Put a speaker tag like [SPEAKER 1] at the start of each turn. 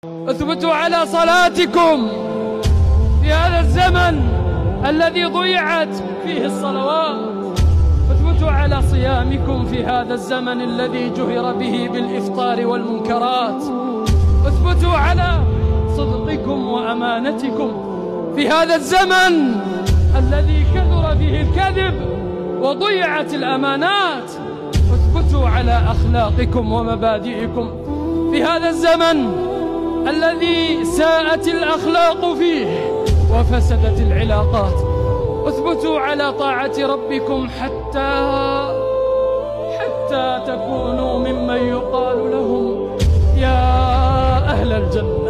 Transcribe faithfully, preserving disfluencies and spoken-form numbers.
[SPEAKER 1] اثبتوا على صلاتكم في هذا الزمن الذي ضيعت فيه الصلوات. اثبتوا على صيامكم في هذا الزمن الذي جهر به بالإفطار والمنكرات. اثبتوا على صدقكم وأمانتكم في هذا الزمن الذي كثر فيه الكذب وضيعت الأمانات. اثبتوا على أخلاقكم ومبادئكم في هذا الزمن الذي ساءت الأخلاق فيه وفسدت العلاقات. اثبتوا على طاعة ربكم حتى حتى تكونوا ممن يقال لهم يا أهل الجنة.